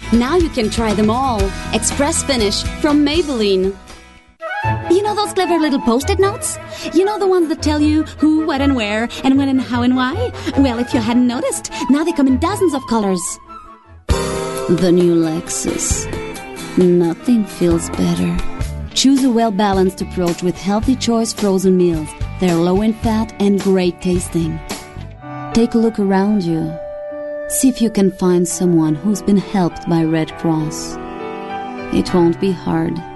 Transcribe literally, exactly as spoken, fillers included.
Now you can try them all. Express Finish from Maybelline. You know those clever little post-it notes? You know the ones that tell you who, what, and where, and when, and how, and why? Well, if you hadn't noticed, now they come in dozens of colors. The new Lexus. Nothing feels better. Choose a well-balanced approach with healthy choice frozen meals. They're low in fat and great tasting. Take a look around you. See if you can find someone who's been helped by Red Cross. It won't be hard.